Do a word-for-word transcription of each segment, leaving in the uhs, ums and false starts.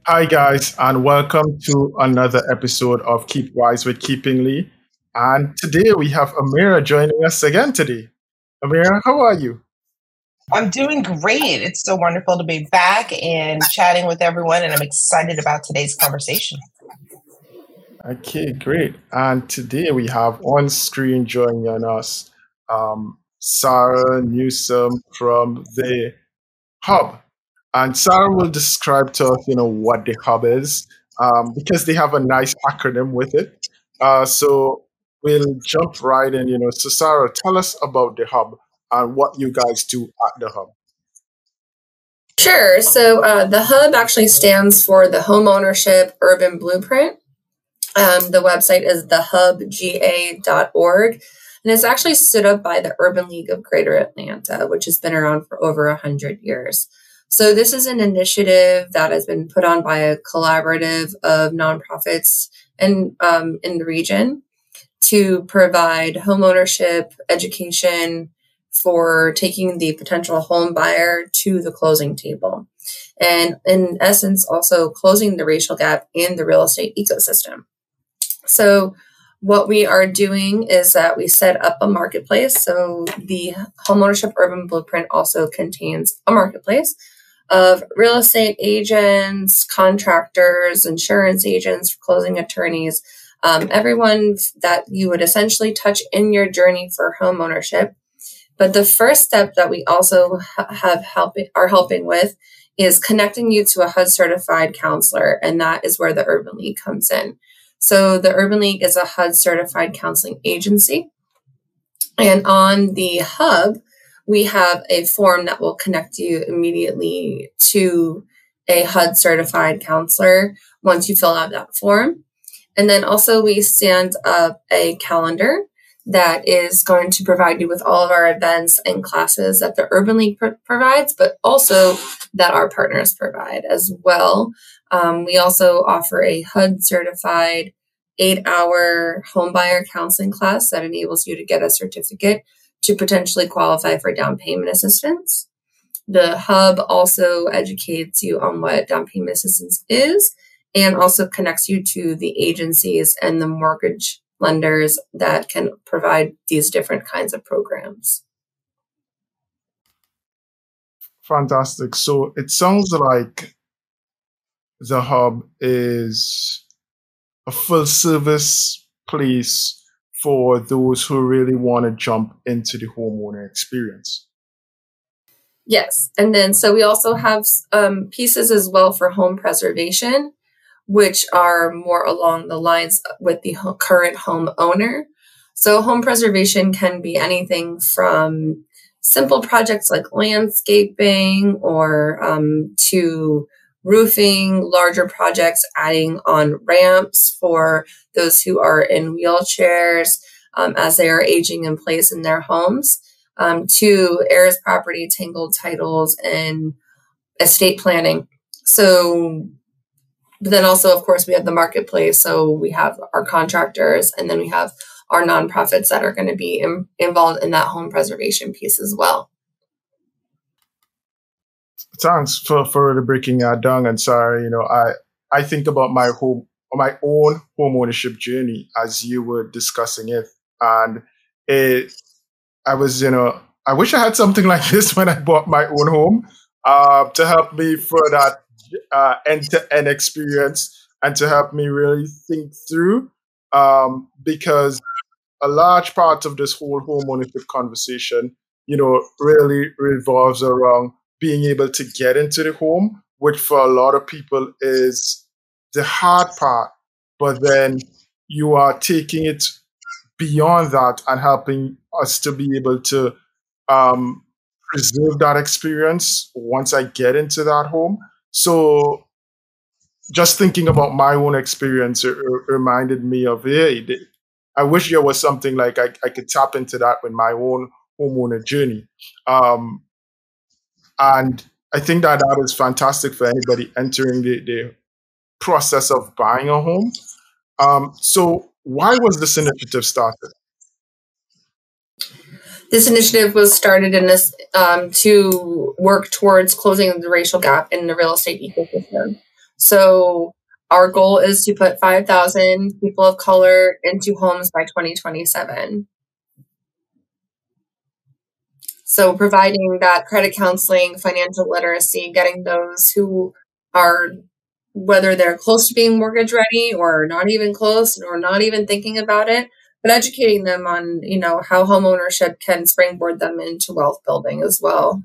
Hi, guys, and welcome to another episode of Keep Wise with Keeping Lee. And today we have Amira joining us again today. Amira, how are you? I'm doing great. It's so wonderful to be back and chatting with everyone, and I'm excited about today's conversation. Okay, great. And today we have on screen joining us um, Sarah Newsom from the Hub. And Sarah will describe to us, you know, what the Hub is, um, because they have a nice acronym with it. Uh, so we'll jump right in, you know. So Sarah, tell us about the Hub and what you guys do at the Hub. Sure. So uh, the hub actually stands for the Homeownership Urban Blueprint. Um, the website is the hub g a dot org, and it's actually stood up by the Urban League of Greater Atlanta, which has been around for over one hundred years. So this is an initiative that has been put on by a collaborative of nonprofits and um, in the region to provide homeownership education for taking the potential home buyer to the closing table. And in essence, also closing the racial gap in the real estate ecosystem. So what we are doing is that we set up a marketplace. So the Homeownership Urban Blueprint also contains a marketplace of real estate agents, contractors, insurance agents, closing attorneys, um, everyone that you would essentially touch in your journey for home ownership. But the first step that we also ha- have helping are helping with is connecting you to a H U D certified counselor, and that is where the Urban League comes in. So the Urban League is a H U D certified counseling agency, and on the hub, we have a form that will connect you immediately to a H U D certified counselor once you fill out that form. And then also we stand up a calendar that is going to provide you with all of our events and classes that the Urban League pr- provides, but also that our partners provide as well. Um, we also offer a H U D certified eight-hour homebuyer counseling class that enables you to get a certificate to potentially qualify for down payment assistance. The hub also educates you on what down payment assistance is and also connects you to the agencies and the mortgage lenders that can provide these different kinds of programs. Fantastic. So it sounds like the Hub is a full service place for those who really want to jump into the homeowner experience. Yes. And then so we also have um, pieces as well for home preservation, which are more along the lines with the ho- current homeowner. So home preservation can be anything from simple projects like landscaping or um, to roofing, larger projects, adding on ramps for those who are in wheelchairs um, as they are aging in place in their homes, um, to heirs property, tangled titles, and estate planning. So But then also, of course, we have the marketplace. So we have our contractors, and then we have our nonprofits that are going to be in, involved in that home preservation piece as well. Thanks for, for the breaking that down. And sorry, you know, I, I think about my home, my own home ownership journey as you were discussing it. And it, I was, you know, I wish I had something like this when I bought my own home uh, to help me for that uh, end-to-end experience and to help me really think through um, because a large part of this whole home ownership conversation, you know, really revolves around being able to get into the home, which for a lot of people is the hard part. But then you are taking it beyond that and helping us to be able to um, preserve that experience once I get into that home. So just thinking about my own experience it, it reminded me of, hey, I wish there was something like I, I could tap into that with my own homeowner journey. Um, and I think that that is fantastic for anybody entering the, the process of buying a home. Um, so why was this initiative started? This initiative was started in this um, to work towards closing the racial gap in the real estate ecosystem. So our goal is to put five thousand people of color into homes by twenty twenty-seven. So providing that credit counseling, financial literacy, getting those who are, whether they're close to being mortgage ready or not even close or not even thinking about it, but educating them on, you know, how home ownership can springboard them into wealth building as well.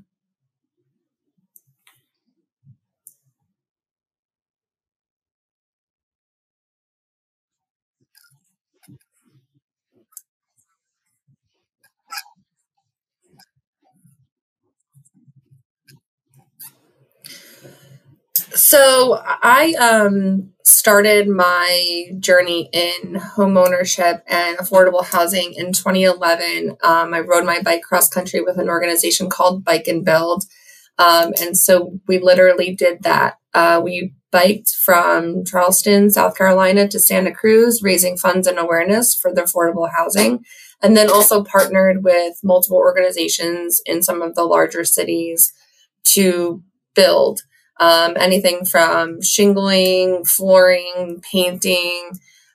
So I um, started my journey in homeownership and affordable housing in twenty eleven. Um, I rode my bike cross country with an organization called Bike and Build. Um, and so we literally did that. Uh, we biked from Charleston, South Carolina to Santa Cruz, raising funds and awareness for the affordable housing. And then also partnered with multiple organizations in some of the larger cities to build. Um, anything from shingling, flooring, painting.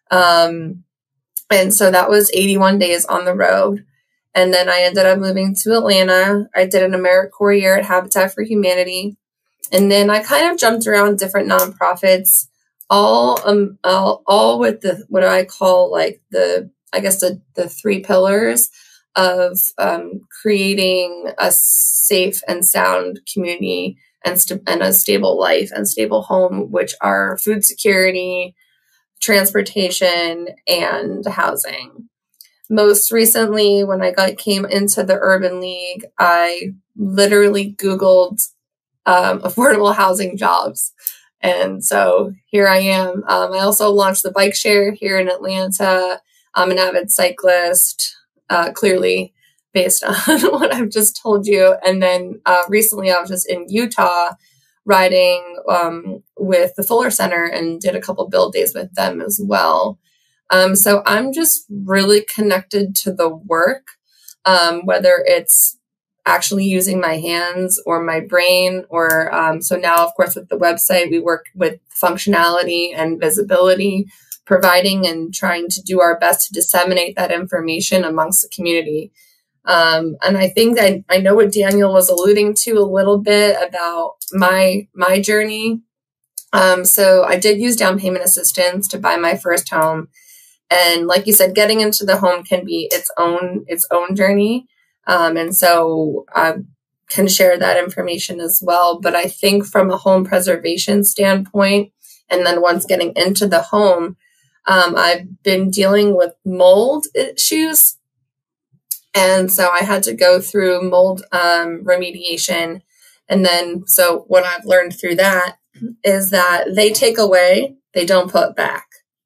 Um, and so that was eighty-one days on the road. And then I ended up moving to Atlanta. I did an AmeriCorps year at Habitat for Humanity. And then I kind of jumped around different nonprofits, all, um, all, all with the, what I call like the, I guess the, the three pillars of, um, creating a safe and sound community and, st- and a stable life and stable home, which are food security, transportation, and housing. Most recently, when I got came into the Urban League, I literally Googled um, affordable housing jobs. And so here I am. Um, I also launched the bike share here in Atlanta. I'm an avid cyclist, uh, clearly, based on what I've just told you. And then uh, recently I was just in Utah riding um, with the Fuller Center and did a couple build days with them as well. Um, so I'm just really connected to the work, um, whether it's actually using my hands or my brain or um, so now, of course, with the website, we work with functionality and visibility, providing and trying to do our best to disseminate that information amongst the community. Um, and I think I, I know what Daniel was alluding to a little bit about my my journey. Um, so I did use down payment assistance to buy my first home. And like you said, getting into the home can be its own its own journey. Um, and so I can share that information as well. But I think from a home preservation standpoint, and then once getting into the home, um, I've been dealing with mold issues. And so I had to go through mold um, remediation. And then, so what I've learned through that is that they take away, they don't put back.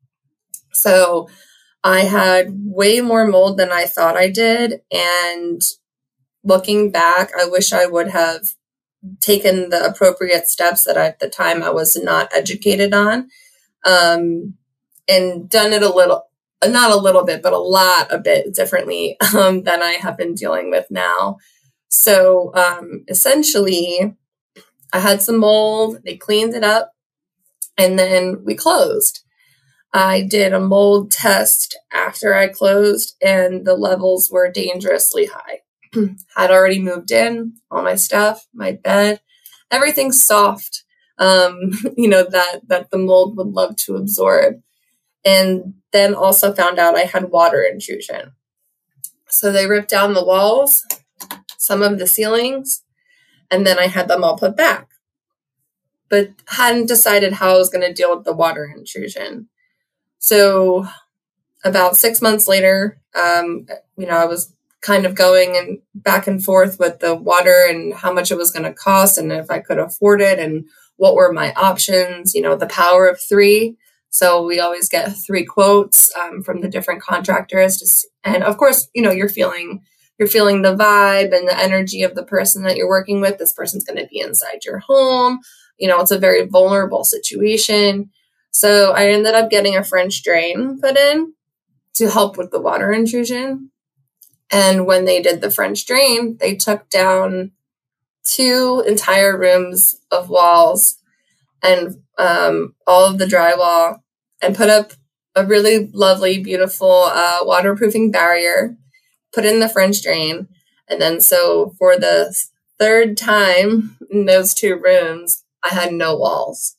So I had way more mold than I thought I did. And looking back, I wish I would have taken the appropriate steps that I, at the time I was not educated on, um, and done it a little, not a little bit, but a lot a bit differently um, than I have been dealing with now. So um, essentially, I had some mold, they cleaned it up, and then we closed. I did a mold test after I closed, and the levels were dangerously high. Had already moved in, all my stuff, my bed, everything's soft, um, you know, that, that the mold would love to absorb. And then also found out I had water intrusion. So they ripped down the walls, some of the ceilings, and then I had them all put back. But hadn't decided how I was going to deal with the water intrusion. So about six months later, um, you know, I was kind of going and back and forth with the water and how much it was going to cost and if I could afford it and what were my options, you know, the power of three. So we always get three quotes um, from the different contractors. Just, and of course, you know, you're feeling, you're feeling the vibe and the energy of the person that you're working with. This person's going to be inside your home. You know, it's a very vulnerable situation. So I ended up getting a French drain put in to help with the water intrusion. And when they did the French drain, they took down two entire rooms of walls and um, all of the drywall and put up a really lovely, beautiful uh, waterproofing barrier, put in the French drain. And then so for the third time in those two rooms, I had no walls.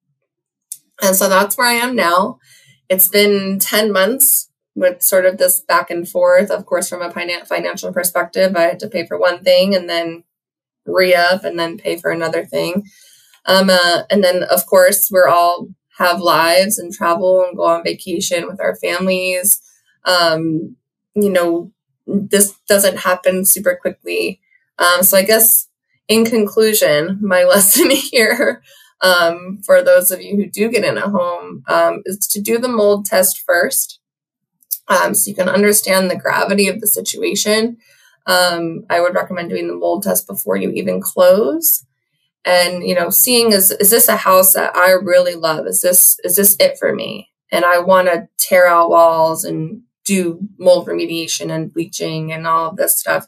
And so that's where I am now. It's been ten months with sort of this back and forth. Of course, from a financial perspective, I had to pay for one thing and then re-up and then pay for another thing. Um, uh, and then, of course, we're all have lives and travel and go on vacation with our families. Um, you know, this doesn't happen super quickly. Um, so I guess in conclusion, my lesson here um, for those of you who do get in a home um, is to do the mold test first. Um, so you can understand the gravity of the situation. Um, I would recommend doing the mold test before you even close. And, you know, seeing is, is this a house that I really love? Is this, is this it for me? And I want to tear out walls and do mold remediation and bleaching and all of this stuff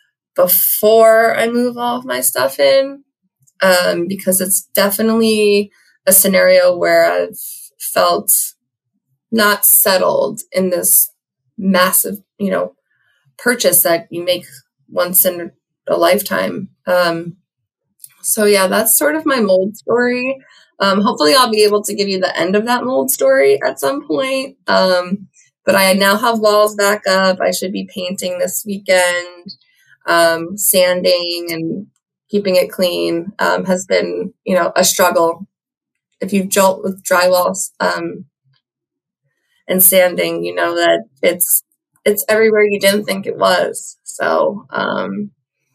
before I move all of my stuff in. Um, because it's definitely a scenario where I've felt not settled in this massive, you know, purchase that you make once in a lifetime. Um, so yeah, that's sort of my mold story. Um, hopefully I'll be able to give you the end of that mold story at some point. Um, but I now have walls back up. I should be painting this weekend. Um, sanding and keeping it clean um, has been, you know, a struggle. If you've dealt with drywalls, um, and sanding, you know that it's it's everywhere you didn't think it was. So um,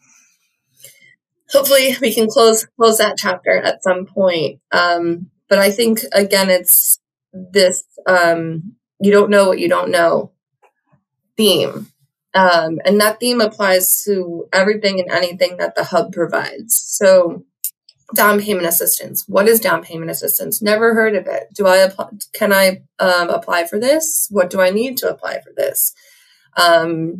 hopefully we can close close that chapter at some point. Um, but I think again, it's this um, you don't know what you don't know theme, um, and that theme applies to everything and anything that the hub provides. So down payment assistance. What is down payment assistance? Never heard of it. Do I apply? Can I um, apply for this? What do I need to apply for this? Um,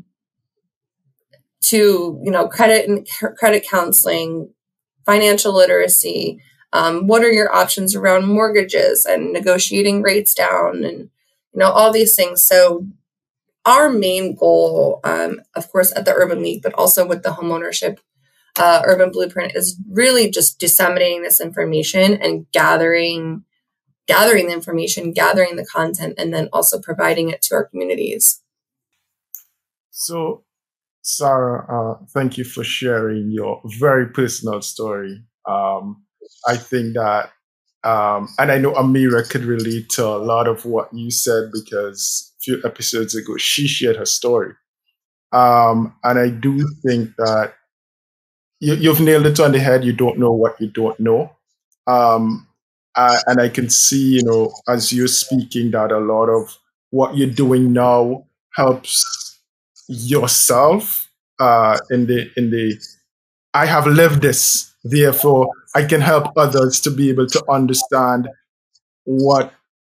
to, you know, credit and credit counseling, financial literacy. Um, what are your options around mortgages and negotiating rates down and, you know, all these things. So our main goal, um, of course, at the Urban League, but also with the homeownership Uh, Urban Blueprint is really just disseminating this information and gathering, gathering the information, gathering the content, and then also providing it to our communities. So, Sarah, uh, thank you for sharing your very personal story. Um, I think that, um, and I know Amira could relate to a lot of what you said because a few episodes ago, she shared her story. Um, and I do think that You, you've nailed it on the head. You don't know what you don't know. Um, uh, and I can see, you know, as you're speaking, that a lot of what you're doing now helps yourself uh, in the, in the, I have lived this, therefore I can help others to be able to understand what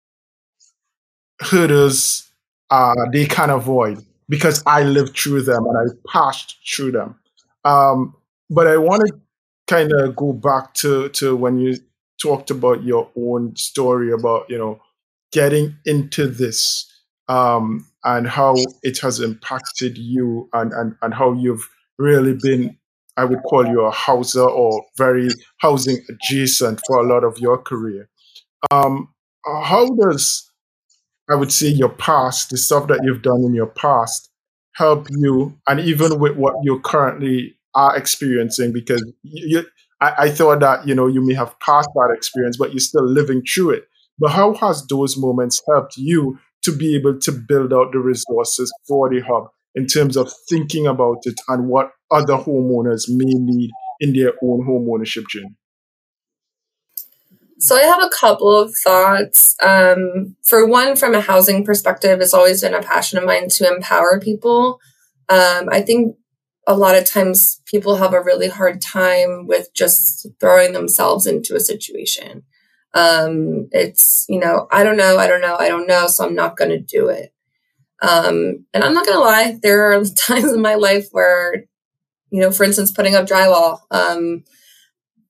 hurdles uh, they can avoid because I lived through them and I passed through them. Um, But I want to kind of go back to, to when you talked about your own story about, you know, getting into this um, and how it has impacted you and, and, and how you've really been, I would call you a houser or very housing adjacent for a lot of your career. Um, how does, I would say, your past, the stuff that you've done in your past, help you, and even with what you're currently are experiencing, because you, I, I thought that, you know, you may have passed that experience, but you're still living through it. But how has those moments helped you to be able to build out the resources for the hub in terms of thinking about it and what other homeowners may need in their own home ownership journey? So I have a couple of thoughts. Um, for one, from a housing perspective, it's always been a passion of mine to empower people. Um, I think a lot of times people have a really hard time with just throwing themselves into a situation. Um, it's, you know, I don't know, I don't know, I don't know, so I'm not going to do it. Um, and I'm not going to lie, there are times in my life where, you know, for instance, putting up drywall, um,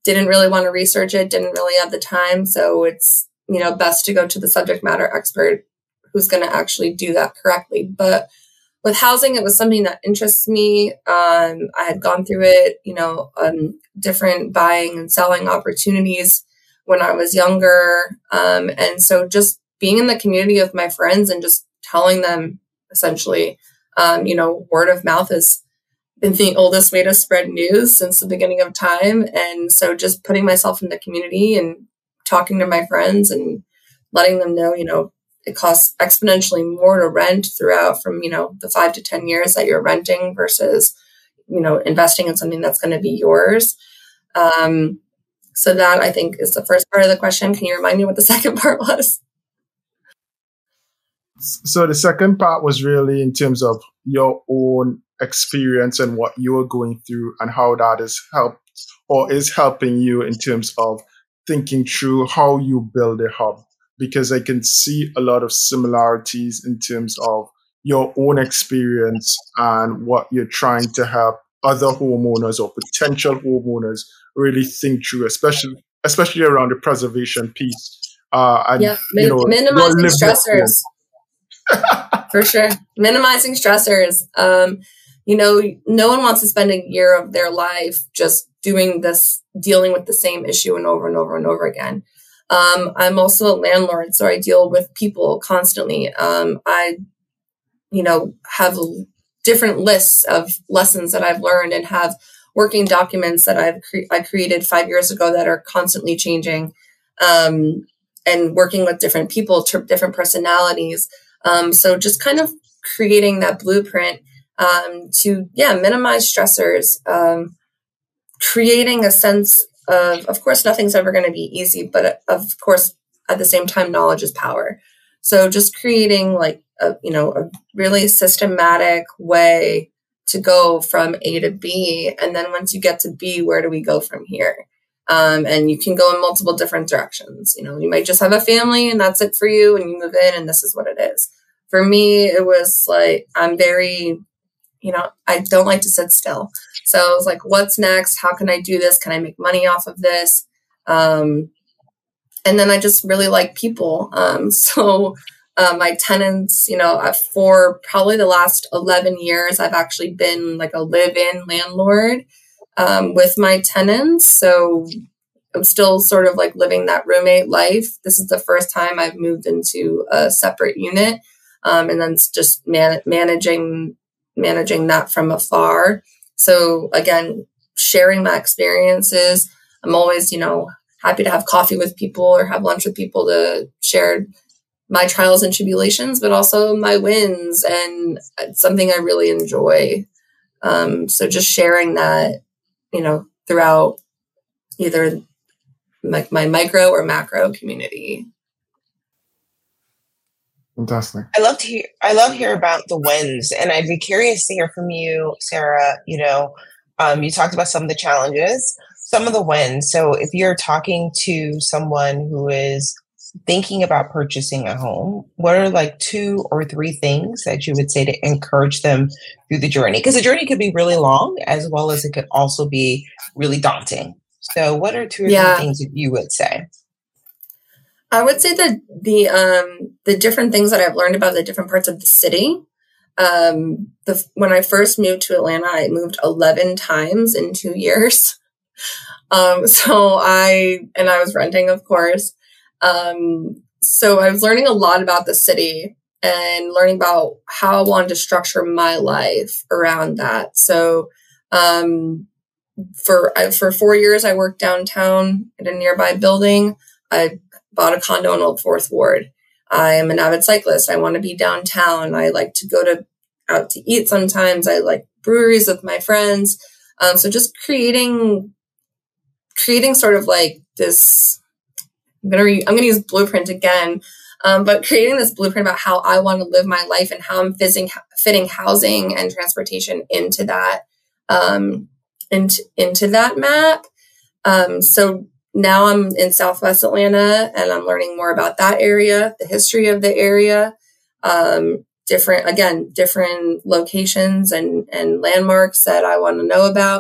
didn't really want to research it, didn't really have the time. So it's, you know, best to go to the subject matter expert who's going to actually do that correctly. But with housing, it was something that interests me. Um, I had gone through it, you know, um, different buying and selling opportunities when I was younger. Um, and so just being in the community with my friends and just telling them essentially, um, you know, word of mouth has been the oldest way to spread news since the beginning of time. And so just putting myself in the community and talking to my friends and letting them know, you know, it costs exponentially more to rent throughout from, you know, the five to ten years that you're renting versus, you know, investing in something that's going to be yours. Um, so that I think is the first part of the question. Can you remind me what the second part was? So the second part was really in terms of your own experience and what you are going through and how that has helped or is helping you in terms of thinking through how you build a hub. Because I can see a lot of similarities in terms of your own experience and what you're trying to help other homeowners or potential homeowners really think through, especially especially around the preservation piece. Uh, and, yeah, min- you know, minimizing stressors. For sure. Minimizing stressors. Um, you know, no one wants to spend a year of their life just doing this, dealing with the same issue and over and over and over again. Um, I'm also a landlord, so I deal with people constantly. Um, I, you know, have different lists of lessons that I've learned and have working documents that I've cre- I created five years ago that are constantly changing, um, and working with different people, t- different personalities. Um, so just kind of creating that blueprint um, to, yeah, minimize stressors, um, creating a sense Of, of course, nothing's ever going to be easy, but of course, at the same time, knowledge is power. So just creating like a, you know, a really systematic way to go from A to B. And then once you get to B, where do we go from here? Um, and you can go in multiple different directions. You know, you might just have a family and that's it for you. And you move in and this is what it is. For me, it was like, I'm very, you know, I don't like to sit still. So I was like, what's next? How can I do this? Can I make money off of this? Um, and then I just really like people. Um, so uh, my tenants, you know, for probably the last eleven years, I've actually been like a live-in landlord um, with my tenants. So I'm still sort of like living that roommate life. This is the first time I've moved into a separate unit. Um, and then it's just man- managing managing that from afar. So again, sharing my experiences. I'm always, you know, happy to have coffee with people or have lunch with people to share my trials and tribulations, but also my wins. And it's something I really enjoy. Um, so just sharing that, you know, throughout either my, my micro or macro community. Fantastic. I love to hear. I love to hear about the wins, and I'd be curious to hear from you, Sarah. You know, um, you talked about some of the challenges, some of the wins. So, if you're talking to someone who is thinking about purchasing a home, what are like two or three things that you would say to encourage them through the journey? Because the journey could be really long, as well as it could also be really daunting. So, what are two or yeah. three things that you would say? I would say that the um, the different things that I've learned about the different parts of the city. Um, the, when I first moved to Atlanta, I moved eleven times in two years. Um, so I, and I was renting, of course. Um, so I was learning a lot about the city and learning about how I wanted to structure my life around that. So um, for for four years, I worked downtown in a nearby building. I bought a condo in Old Fourth Ward. I am an avid cyclist. I want to be downtown. I like to go to out to eat sometimes. I like breweries with my friends. Um, so just creating, creating sort of like this, I'm going to re- I'm going to use blueprint again, um, but creating this blueprint about how I want to live my life and how I'm fitting, fitting housing and transportation into that, um, into, into that map. Um, so now I'm in Southwest Atlanta and I'm learning more about that area, the history of the area, um, different, again, different locations and, and landmarks that I want to know about.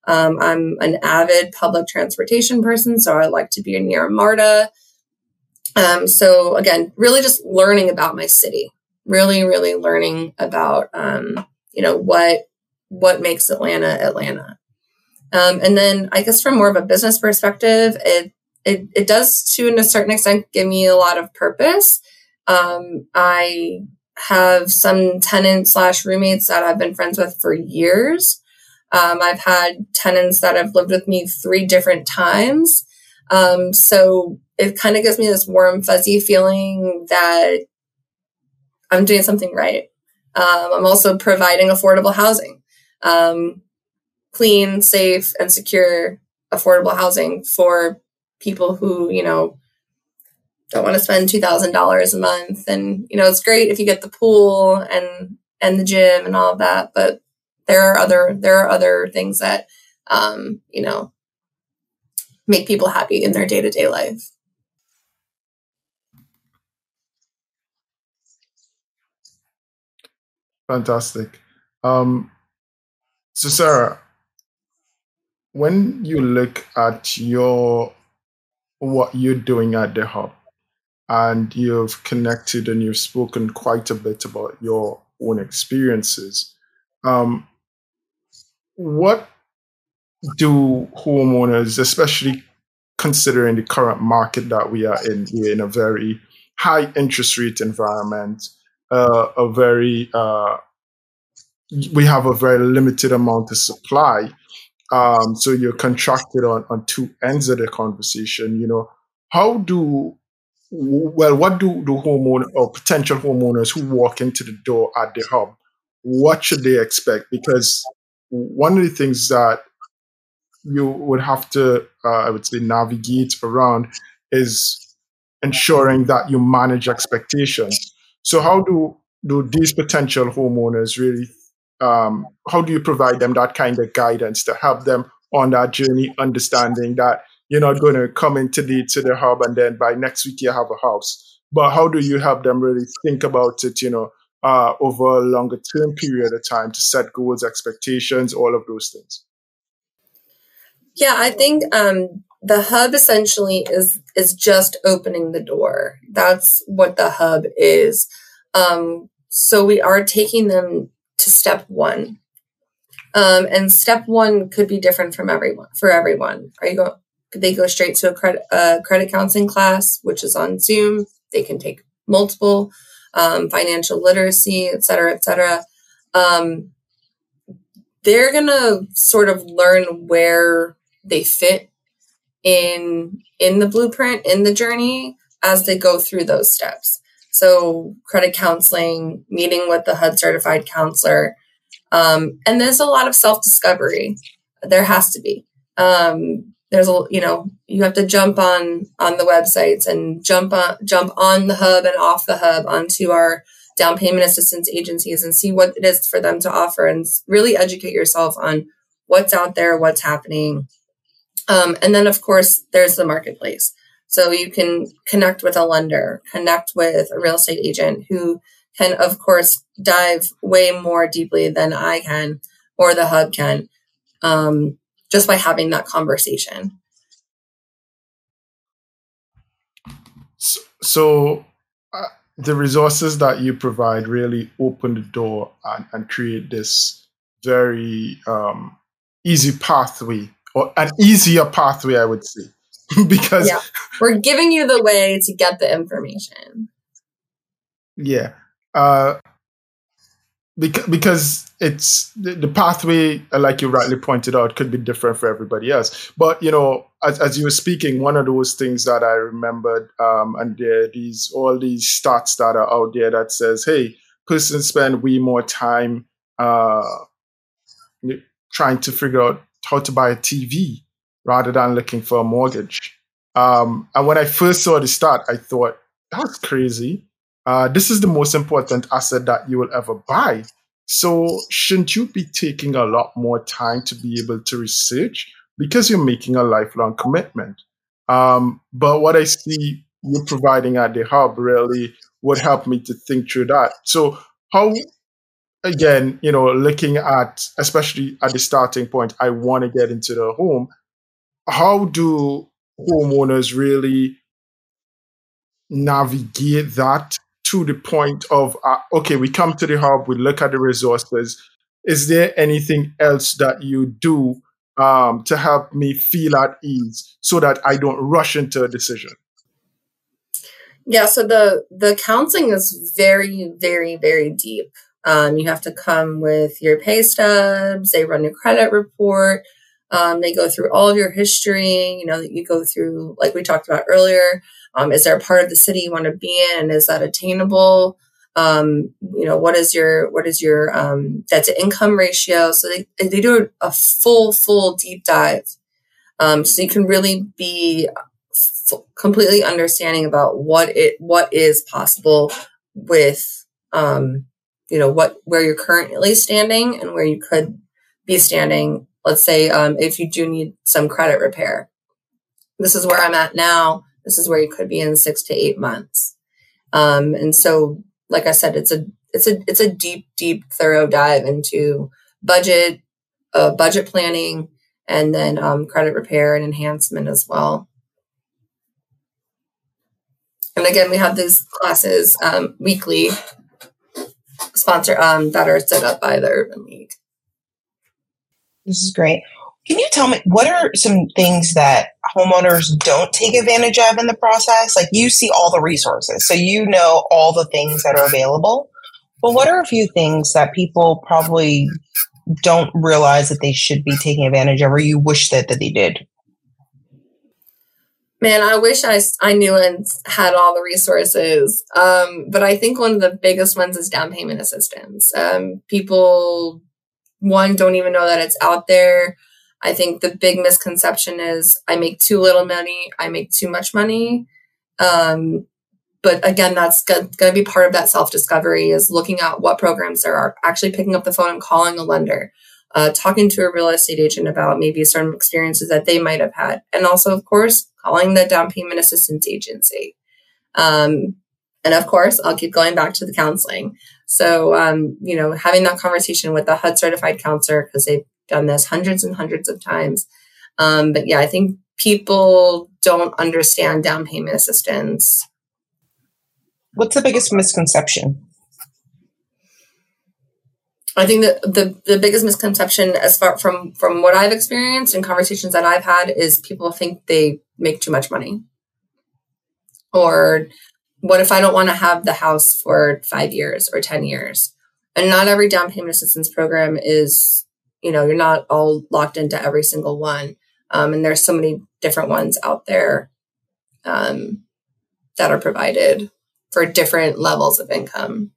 Um, I'm an avid public transportation person, so I like to be near MARTA. Um, so again, really just learning about my city, really, really learning about, um, you know, what, what makes Atlanta, Atlanta. Um, and then I guess from more of a business perspective, it, it, it does to a certain extent give me a lot of purpose. Um, I have some tenants slash roommates that I've been friends with for years. Um, I've had tenants that have lived with me three different times. Um, so it kind of gives me this warm, fuzzy feeling that I'm doing something right. Um, I'm also providing affordable housing, um, clean, safe, and secure affordable housing for people who, you know, don't want to spend two thousand dollars a month. And, you know, it's great if you get the pool and, and the gym and all of that, but there are other, there are other things that, um, you know, make people happy in their day-to-day life. Fantastic. Um, so Sarah, when you look at your what you're doing at the hub, and you've connected and you've spoken quite a bit about your own experiences, um, what do homeowners, especially considering the current market that we are in, we're in a very high interest rate environment, uh, a very uh, we have a very limited amount of supply. Um, so you're contracted on, on two ends of the conversation. You know, how do well, what do do homeowner or potential homeowners who walk into the door at the hub, what should they expect? Because one of the things that you would have to, uh, I would say, navigate around is ensuring that you manage expectations. So how do do these potential homeowners really, um, how do you provide them that kind of guidance to help them on that journey, understanding that you're not going to come into the to the hub and then by next week you have a house, but how do you help them really think about it, you know, uh, over a longer term period of time to set goals, expectations, all of those things? Yeah, I think um, the hub essentially is is just opening the door. That's what the hub is. Um, so we are taking them to step one, um, and step one could be different from everyone. For everyone, are you go? Could they go straight to a credit uh, credit counseling class, which is on Zoom? They can take multiple um, financial literacy, et cetera, et cetera. Um, they're gonna sort of learn where they fit in in the blueprint, in the journey as they go through those steps. So credit counseling, meeting with the H U D certified counselor. Um, and there's a lot of self-discovery. There has to be. Um, there's a, you know, you have to jump on, on the websites and jump on, jump on the hub and off the hub onto our down payment assistance agencies and see what it is for them to offer and really educate yourself on what's out there, what's happening. Um, and then, of course, there's the marketplace. So you can connect with a lender, connect with a real estate agent who can, of course, dive way more deeply than I can or the hub can, um, just by having that conversation. So, so uh, the resources that you provide really open the door and, and create this very um, easy pathway, or an easier pathway, I would say, because yeah, we're giving you the way to get the information. Yeah, uh, because because it's the, the pathway, like you rightly pointed out, could be different for everybody else. But you know, as as you were speaking, one of those things that I remembered, um, and there are these all these stats that are out there that says, hey, persons spend way more time uh, trying to figure out how to buy a T V rather than looking for a mortgage. Um, and when I first saw the stat, I thought, that's crazy. Uh, this is the most important asset that you will ever buy. So shouldn't you be taking a lot more time to be able to research because you're making a lifelong commitment? Um, but what I see you providing at the hub really would help me to think through that. So how again, you know, looking at, especially at the starting point, I want to get into the home. How do homeowners really navigate that to the point of, uh, okay, we come to the hub, we look at the resources. Is there anything else that you do um, to help me feel at ease so that I don't rush into a decision? Yeah, so the the counseling is very, very, very deep. Um, you have to come with your pay stubs. They run your credit report. Um, they go through all of your history. You know, you go through, like we talked about earlier. Um, is there a part of the city you want to be in, and is that attainable? Um, you know, what is your what is your um, debt to income ratio? So they they do a full full deep dive, um, so you can really be completely understanding about what it what is possible with um you know what where you're currently standing and where you could be standing. Let's say um if you do need some credit repair, this is where I'm at now, this is where you could be in six to eight months. Um and so, like I said, it's a it's a it's a deep deep thorough dive into budget uh budget planning, and then um credit repair and enhancement as well. And again, we have these classes um, weekly, sponsor um, that are set up by the Urban League. This is great. Can you tell me, what are some things that homeowners don't take advantage of in the process? Like, you see all the resources, so you know all the things that are available. But what are a few things that people probably don't realize that they should be taking advantage of, or you wish that, that they did? Man, I wish I, I knew and had all the resources. Um, but I think one of the biggest ones is down payment assistance. Um, people, one, don't even know that it's out there. I think the big misconception is I make too little money, I make too much money. Um, but again, that's going to be part of that self-discovery, is looking at what programs there are, actually picking up the phone and calling a lender. Uh, talking to a real estate agent about maybe certain experiences that they might have had. And also, of course, calling the down payment assistance agency. Um, and of course, I'll keep going back to the counseling. So, um, you know, having that conversation with a H U D certified counselor, because they've done this hundreds and hundreds of times. Um, but yeah, I think people don't understand down payment assistance. What's the biggest misconception? I think that the, the biggest misconception, as far from, from what I've experienced and conversations that I've had, is people think they make too much money. Or what if I don't want to have the house for five years or ten years? And not every down payment assistance program is, you know, you're not all locked into every single one. Um, and there's so many different ones out there um, that are provided for different levels of income.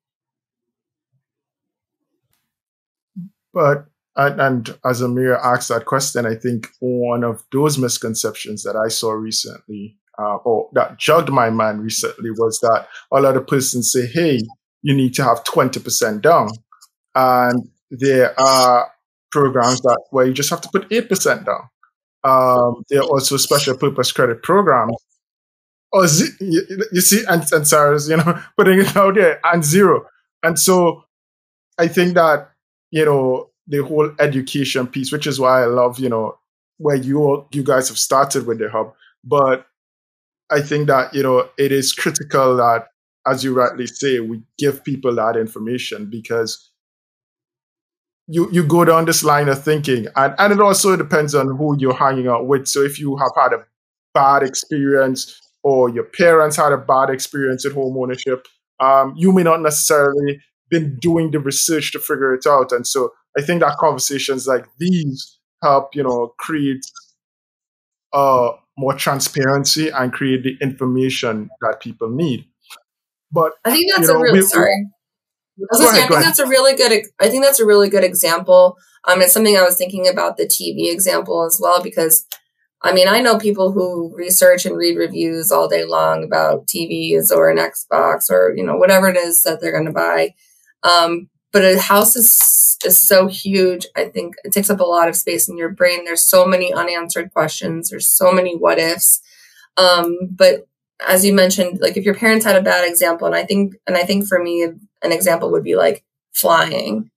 But, and, and as Amira asked that question, I think one of those misconceptions that I saw recently, uh, or that jogged my mind recently, was that a lot of persons say, hey, you need to have twenty percent down. And there are programs that where you just have to put eight percent down. Um, there are also special purpose credit programs. Oh, you, you see, and, and Sarah's, you know, putting it out there, and zero. And so I think that, you know, the whole education piece, which is why I love, you know, where you you guys have started with the hub. But I think that, you know, it is critical that, as you rightly say, we give people that information, because you you go down this line of thinking, and, and it also depends on who you're hanging out with. So if you have had a bad experience, or your parents had a bad experience at home ownership, um, you may not necessarily been doing the research to figure it out. And so I think that conversations like these help, you know, create uh, more transparency and create the information that people need. But I think that's you know, a really we, sorry. We, I, was say, I think that's a really good. I think that's a really good example. Um, it's something I was thinking about, the T V example as well, because I mean, I know people who research and read reviews all day long about T Vs or an Xbox or, you know, whatever it is that they're going to buy. Um, but a house is is so huge. I think it takes up a lot of space in your brain. There's so many unanswered questions. There's so many what ifs. Um, but as you mentioned, like if your parents had a bad example, and I think, and I think for me, an example would be like flying.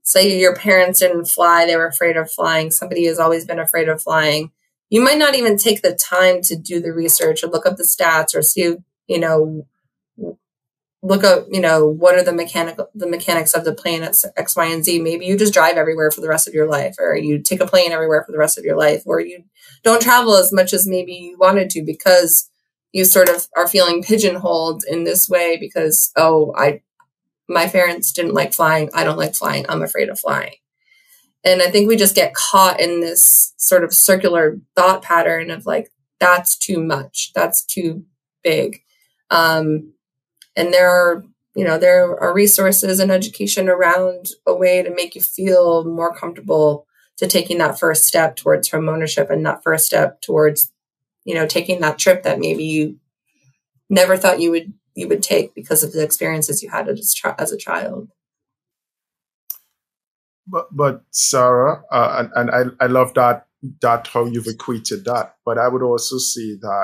say your parents didn't fly, they were afraid of flying. Somebody has always been afraid of flying. You might not even take the time to do the research or look up the stats or see, you know, look up, you know, what are the mechanical, the mechanics of the plane at X, Y, and Z. Maybe you just drive everywhere for the rest of your life, or you take a plane everywhere for the rest of your life, or you don't travel as much as maybe you wanted to because you sort of are feeling pigeonholed in this way because, oh, I, my parents didn't like flying. I don't like flying. I'm afraid of flying. And I think we just get caught in this sort of circular thought pattern of like, that's too much. That's too big. Um, and there are, you know, there are resources and education around a way to make you feel more comfortable to taking that first step towards home ownership and that first step towards, you know, taking that trip that maybe you never thought you would you would take because of the experiences you had as, as a child. But, but Sarah, uh, and, and I, I love that, that how you've equated that. But I would also say that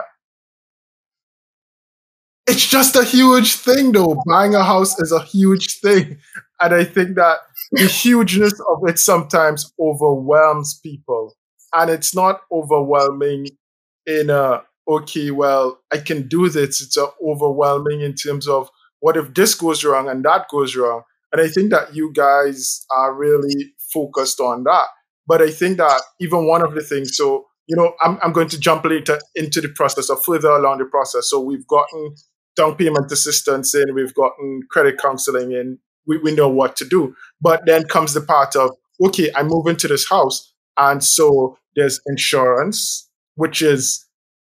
it's just a huge thing, though. Buying a house is a huge thing. And I think that the hugeness of it sometimes overwhelms people. And it's not overwhelming in a, okay, well, I can do this. It's a overwhelming in terms of what if this goes wrong and that goes wrong. And I think that you guys are really focused on that. But I think that even one of the things, so, you know, I'm, I'm going to jump later into the process or further along the process. So we've gotten down payment assistance in, we've gotten credit counseling in, we, we know what to do. But then comes the part of, okay, I move into this house. And so there's insurance, which is,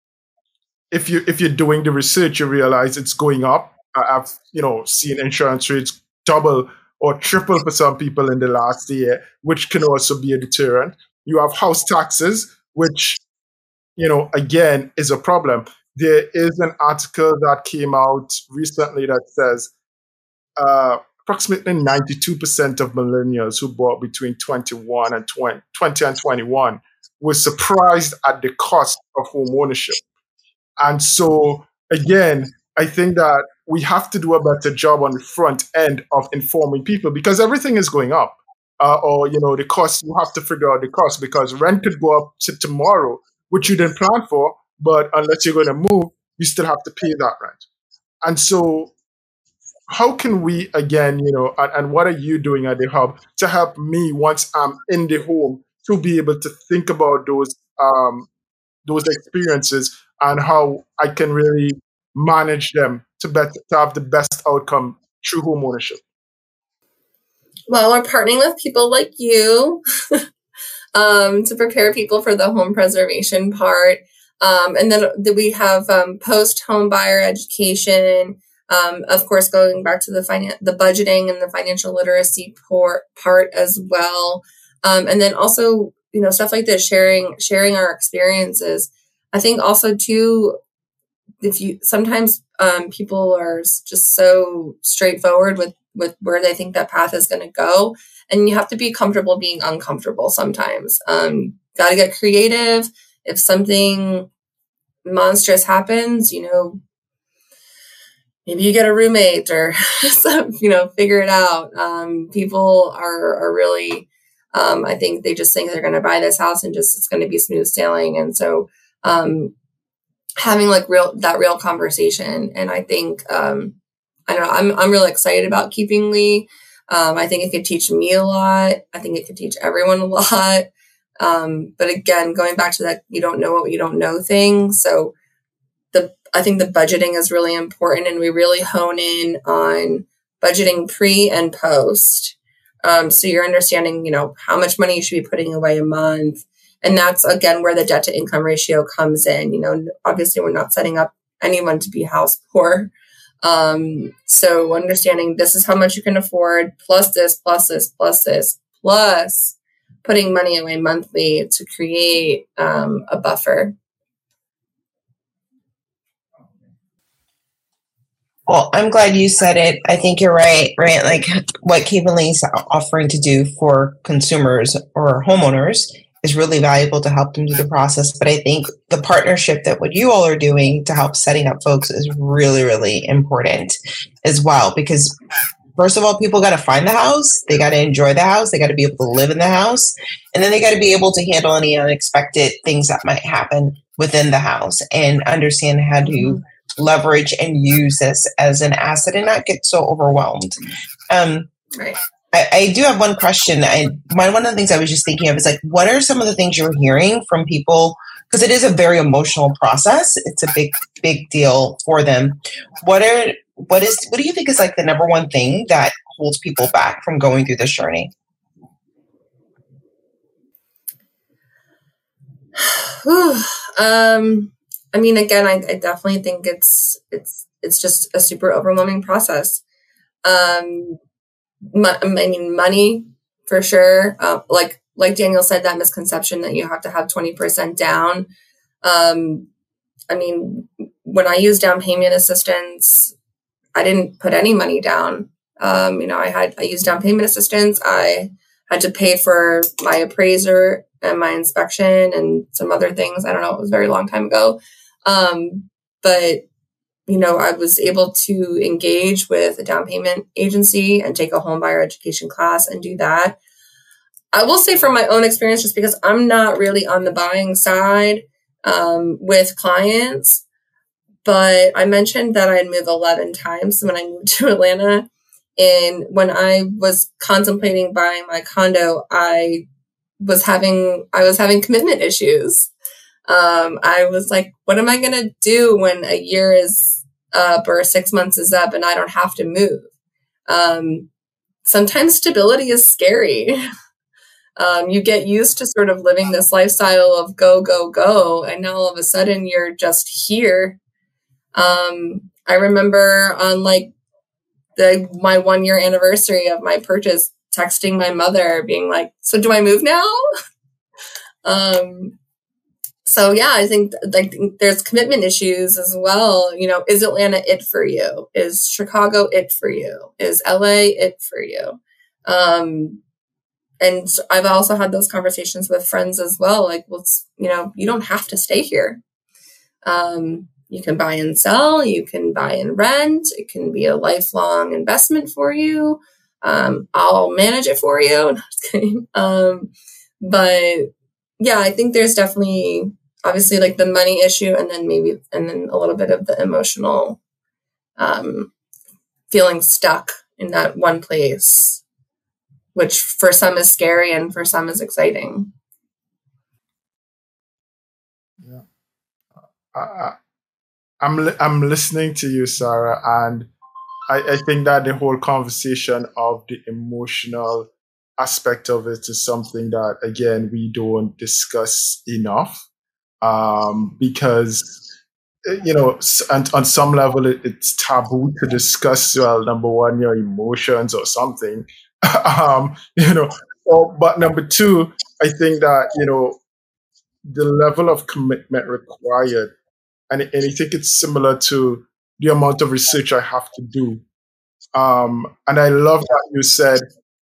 if you, if you're doing the research, you realize it's going up. I've, you know, seen insurance rates double or triple for some people in the last year, which can also be a deterrent. You have house taxes, which, you know, again, is a problem. There is an article that came out recently that says uh, approximately ninety-two percent of millennials who bought between twenty-one and twenty, twenty and twenty-one were surprised at the cost of home ownership. And so, again, I think that we have to do a better job on the front end of informing people because everything is going up. Uh, or, you know, the cost, you have to figure out the cost because rent could go up to tomorrow, which you didn't plan for, but unless you're going to move, you still have to pay that rent. And so how can we, again, you know, and, and what are you doing at the Hub to help me once I'm in the home to be able to think about those um, those experiences and how I can really manage them to bet to have the best outcome through home ownership? Well, we're partnering with people like you um, to prepare people for the home preservation part. Um, and then we have um, post-home buyer education. Um, of course, going back to the finan- the budgeting and the financial literacy por- part as well. Um, and then also, you know, stuff like this, sharing sharing our experiences. I think also too, if you sometimes um, people are just so straightforward with with where they think that path is going to go, and you have to be comfortable being uncomfortable sometimes. Um, got to get creative. If something monstrous happens, you know, maybe you get a roommate or some, you know, figure it out. Um, people are are really, um, I think they just think they're going to buy this house and just it's going to be smooth sailing, and so. Um, having like real, that real conversation. And I think, um, I don't know, I'm, I'm really excited about Keeping Lee. Um, I think it could teach me a lot. I think it could teach everyone a lot. Um, but again, going back to that, you don't know what you don't know thing. So the, I think the budgeting is really important, and we really hone in on budgeting pre and post. Um, so you're understanding, you know, how much money you should be putting away a month. And that's, again, where the debt to income ratio comes in. You know, obviously we're not setting up anyone to be house poor. Um, so understanding this is how much you can afford, plus this, plus this, plus this, plus putting money away monthly to create um, a buffer. Well, I'm glad you said it. I think you're right, right? Like what Keeping Lee is offering to do for consumers or homeowners is really valuable to help them do the process. But I think the partnership that what you all are doing to help setting up folks is really, really important as well, because first of all, people got to find the house. They got to enjoy the house. They got to be able to live in the house. And then they got to be able to handle any unexpected things that might happen within the house and understand how to mm-hmm. leverage and use this as an asset and not get so overwhelmed. Um, right. I, I do have one question. I, my, one of the things I was just thinking of is like, what are some of the things you're hearing from people? Because it is a very emotional process. It's a big, big deal for them. What are, what is, what do you think is like the number one thing that holds people back from going through this journey? um, I mean, again, I, I definitely think it's, it's, it's just a super overwhelming process. Um, I mean, money for sure. Uh, like, like Daniel said, that misconception that you have to have twenty percent down. Um, I mean, when I used down payment assistance, I didn't put any money down. Um, you know, I had, I used down payment assistance. I had to pay for my appraiser and my inspection and some other things. I don't know. It was a very long time ago. Um, but you know, I was able to engage with a down payment agency and take a home buyer education class and do that. I will say from my own experience, just because I'm not really on the buying side um, with clients, but I mentioned that I'd moved eleven times when I moved to Atlanta. And when I was contemplating buying my condo, I was having, I was having commitment issues. Um, I was like, what am I going to do when a year is up or six months is up and I don't have to move? Um, sometimes stability is scary. um, you get used to sort of living this lifestyle of go, go, go. And now all of a sudden you're just here. Um, I remember on like the, my one year anniversary of my purchase, texting my mother being like, so do I move now? um, So yeah, I think like there's commitment issues as well. You know, is Atlanta it for you? Is Chicago it for you? Is L A it for you? Um, and I've also had those conversations with friends as well. Like, well, you know, you don't have to stay here. Um, you can buy and sell. You can buy and rent. It can be a lifelong investment for you. Um, I'll manage it for you. No, just kidding. Um, but yeah, I think there's definitely obviously like the money issue and then maybe, and then a little bit of the emotional, um, feeling stuck in that one place, which for some is scary and for some is exciting. Yeah. I, I'm, li- I'm listening to you, Sarah, and I, I think that the whole conversation of the emotional aspect of it is something that, again, we don't discuss enough. Um, because, you know, on, on some level, it, it's taboo to discuss, well, number one, your emotions or something. um, you know, so, but number two, I think that, you know, the level of commitment required, and, and I think it's similar to the amount of research I have to do. Um, and I love that you said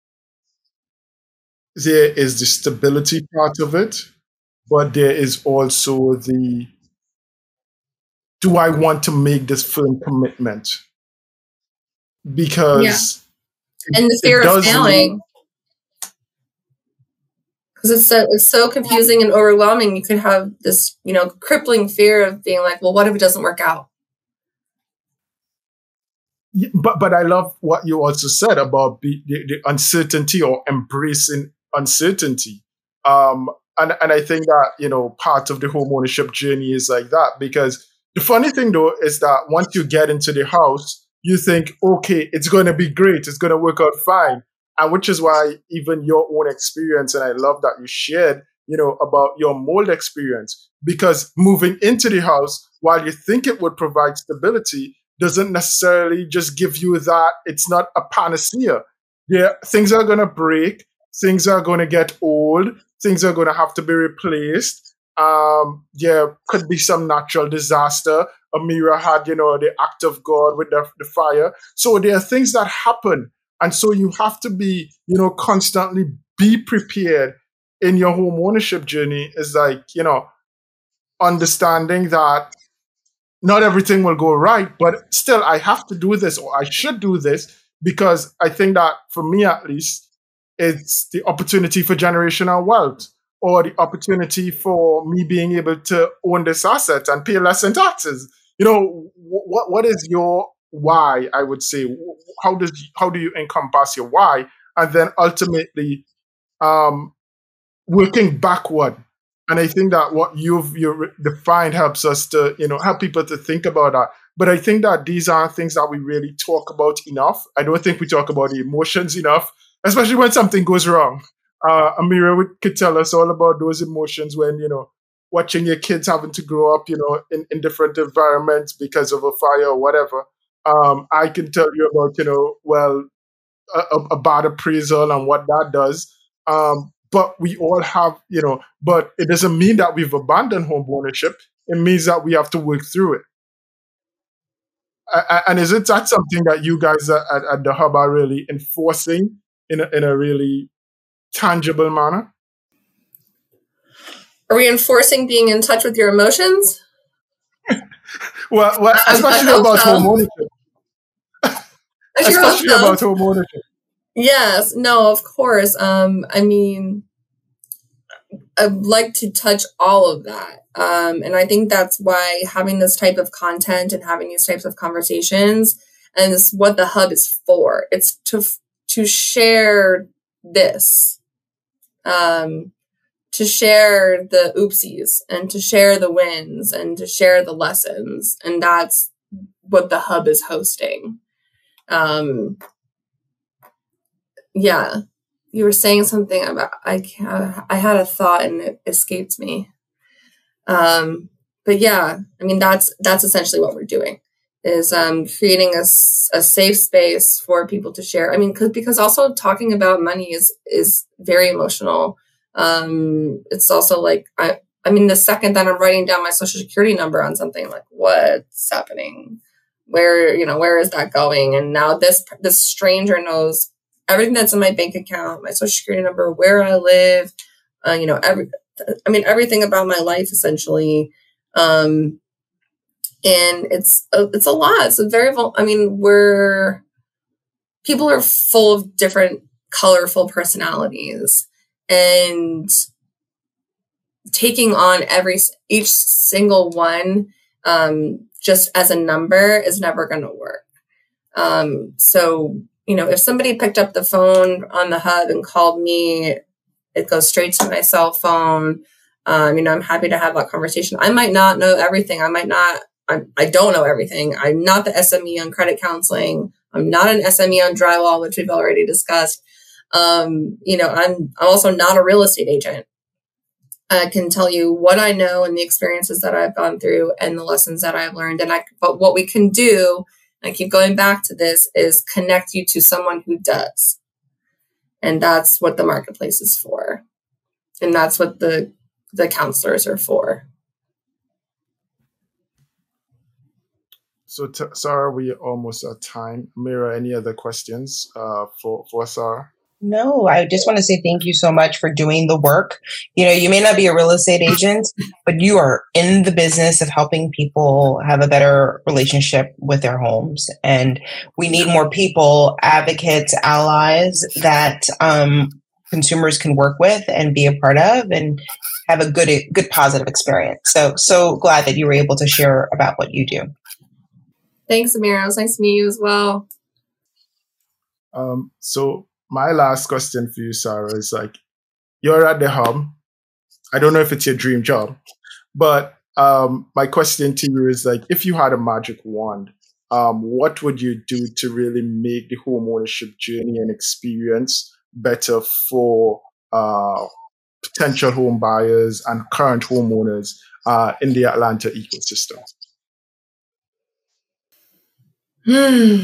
there is the stability part of it. But there is also the, do I want to make this firm commitment? Because yeah. And the fear of failing. Because it's so, it's so confusing and overwhelming. You could have this, you know, crippling fear of being like, well, what if it doesn't work out? Yeah, but but I love what you also said about be, the, the uncertainty or embracing uncertainty. Um, And and I think that, you know, part of the home ownership journey is like that, because the funny thing though is that once you get into the house, you think, okay, it's going to be great. It's going to work out fine. And which is why even your own experience, and I love that you shared, you know, about your mold experience, because moving into the house, while you think it would provide stability, doesn't necessarily just give you that. It's not a panacea. Yeah, things are going to break. Things are going to get old. Things are going to have to be replaced. Um, there could be some natural disaster. Amira had, you know, the act of God with the, the fire. So there are things that happen. And so you have to be, you know, constantly be prepared in your home ownership journey. Is like, you know, understanding that not everything will go right, but still I have to do this or I should do this because I think that for me at least, it's the opportunity for generational wealth, or the opportunity for me being able to own this asset and pay less in taxes. You know, what what is your why? I would say, how does how do you encompass your why, and then ultimately um, working backward. And I think that what you've you defined helps us to, you know, help people to think about that. But I think that these aren't things that we really talk about enough. I don't think we talk about the emotions enough, especially when something goes wrong. Uh, Amira would, could tell us all about those emotions when, you know, watching your kids having to grow up, you know, in, in different environments because of a fire or whatever. Um, I can tell you about, you know, well, a, a bad appraisal and what that does. Um, but we all have, you know, but it doesn't mean that we've abandoned home ownership. It means that we have to work through it. Uh, and is it that something that you guys at, at the Hub are really enforcing in a, in a really tangible manner? Are we enforcing being in touch with your emotions? well, well, especially I, I about so. home ownership. especially so. about home ownership. Yes, no, of course. Um, I mean, I'd like to touch all of that. Um, and I think that's why having this type of content and having these types of conversations, and this what the Hub is for. It's to to share this, um, to share the oopsies and to share the wins and to share the lessons. And that's what the Hub is hosting. Um, yeah. You were saying something about, I can't, I had a thought and it escaped me. Um, but yeah, I mean, that's, that's essentially what we're doing is, um, creating a, a safe space for people to share. I mean, cause, because also talking about money is, is very emotional. Um, it's also like, I, I mean, the second that I'm writing down my social security number on something, like what's happening, where, you know, where is that going? And now this, this stranger knows everything that's in my bank account, my social security number, where I live, uh, you know, every, I mean, everything about my life essentially. Um, and it's, a, it's a lot. It's a very, I mean, we're, people are full of different colorful personalities, and taking on every, each single one, um, just as a number is never going to work. Um, so, you know, if somebody picked up the phone on the Hub and called me, it goes straight to my cell phone. Um, you know, I'm happy to have that conversation. I might not know everything. I might not, I, I don't know everything. I'm not the S M E on credit counseling. I'm not an S M E on drywall, which we've already discussed. Um, you know, I'm, I'm also not a real estate agent. I can tell you what I know and the experiences that I've gone through and the lessons that I've learned. And I, but what we can do, I keep going back to this, is connect you to someone who does. And that's what the marketplace is for. And that's what the the counselors are for. So, t- Sarah, we are almost at time. Mira, any other questions uh, for, for Sarah? No, I just want to say thank you so much for doing the work. You know, you may not be a real estate agent, but you are in the business of helping people have a better relationship with their homes. And we need more people, advocates, allies that um, consumers can work with and be a part of and have a good, good positive experience. So, so glad that you were able to share about what you do. Thanks, Amira. It was nice to meet you as well. Um, so, my last question for you, Sarah, is like, you're at the Hub. I don't know if it's your dream job, but um, my question to you is like, if you had a magic wand, um, what would you do to really make the home ownership journey and experience better for uh, potential home buyers and current homeowners uh, in the Atlanta ecosystem? Hmm.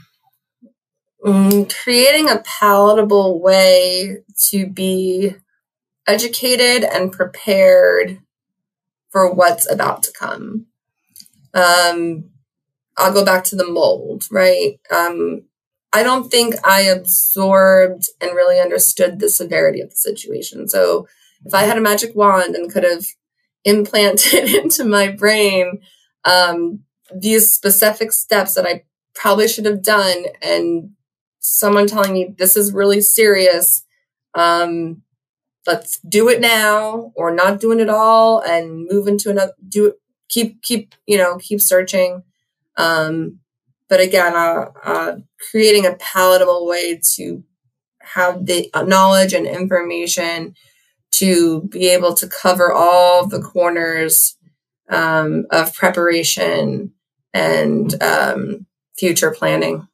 Mm, creating a palatable way to be educated and prepared for what's about to come. Um, I'll go back to the mold, right? Um, I don't think I absorbed and really understood the severity of the situation. So if I had a magic wand and could have implanted into my brain um, these specific steps that I probably should have done and someone telling me this is really serious. Um, let's do it now, or not doing it all and move into another, do it, keep, keep, you know, keep searching. Um, but again, uh, uh, creating a palatable way to have the knowledge and information to be able to cover all the corners um, of preparation and um, future planning.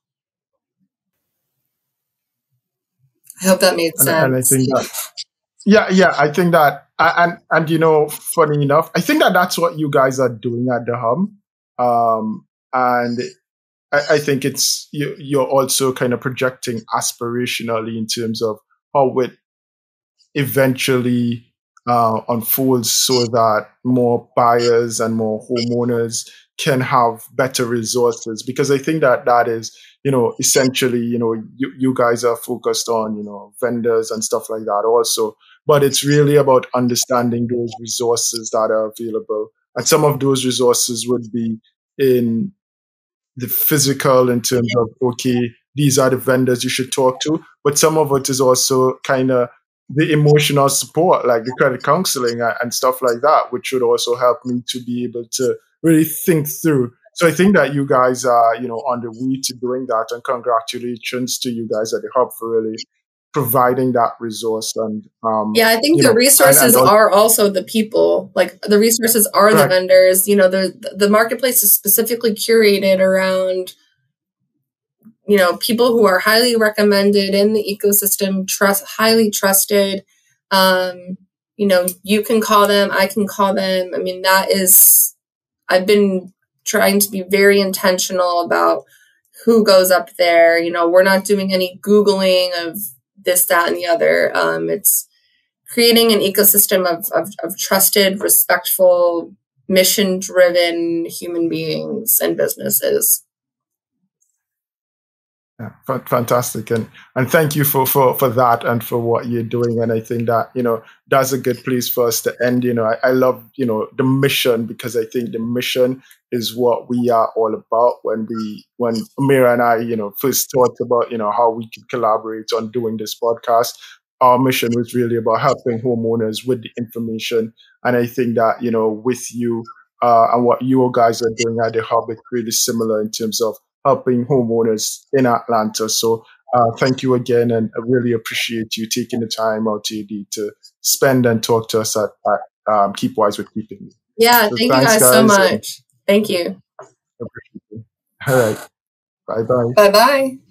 I hope that made And, sense. and I think that, yeah, yeah, I think that, and and you know, funny enough, I think that that's what you guys are doing at the Hub, um, and I, I think it's you, you're also kind of projecting aspirationally in terms of how it eventually uh, unfolds, so that more buyers and more homeowners can have better resources. Because I think that that is, you know, essentially, you know, you, you guys are focused on, you know, vendors and stuff like that also. But it's really about understanding those resources that are available. And some of those resources would be in the physical, in terms of, okay, these are the vendors you should talk to. But some of it is also kind of the emotional support, like the credit counseling and stuff like that, which would also help me to be able to really think through. So I think that you guys are, you know, on the way to doing that, and congratulations to you guys at the Hub for really providing that resource. And um, yeah, I think you the know, resources and, and also, are also the people. Like the resources are correct. the vendors. You know, the the marketplace is specifically curated around, you know, people who are highly recommended in the ecosystem, trust, highly trusted. Um, you know, you can call them, I can call them. I mean, that is, I've been trying to be very intentional about who goes up there. You know, we're not doing any Googling of this, that, and the other. Um, it's creating an ecosystem of, of, of trusted, respectful, mission-driven human beings and businesses. Yeah, fantastic, and and thank you for, for for that and for what you're doing. And I think that, you know, that's a good place for us to end. You know, I, I love, you know, the mission, because I think the mission is what we are all about. When we when Amira and I, you know, first talked about, you know, how we could collaborate on doing this podcast, our mission was really about helping homeowners with the information. And I think that, you know, with you uh, and what you guys are doing at the Hub, it's really similar in terms of helping homeowners in Atlanta. So uh, thank you again, and I really appreciate you taking the time out, T D, to spend and talk to us at, at um, Keep Wise with Keeping You. Yeah, So thank thanks, you guys, guys so much. Thank you. I appreciate it. All right. Bye-bye. Bye-bye.